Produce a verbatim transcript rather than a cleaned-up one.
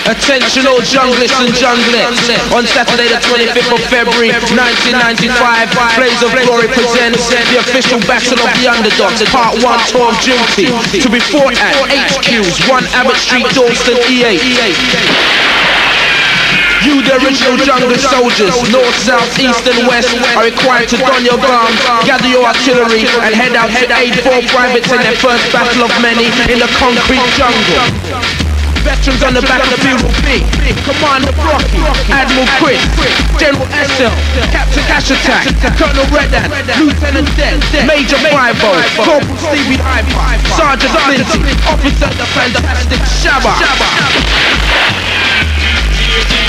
Attention all junglists and junglets. On Saturday the twenty-fifth of February nineteen ninety-five, Blaze of Glory presents the official Battle of the Underdogs, Part one Tour of Duty, to be fought at H Q's one Abbott Street, Dalston, E eight. You, the original jungle soldiers, north, south, east and west, are required to don your guns, gather your artillery and head out to aid four privates in their first battle of many in the concrete jungle. Veterans on the battlefield will be Commander Brocky, Admiral Chris, General S L, Captain Cash Attack, Colonel Redan, Lieutenant Dead, Major Fivo, Corporal Stevie Hyper, Sergeant Flinty, Officer the Fantastic Shabba.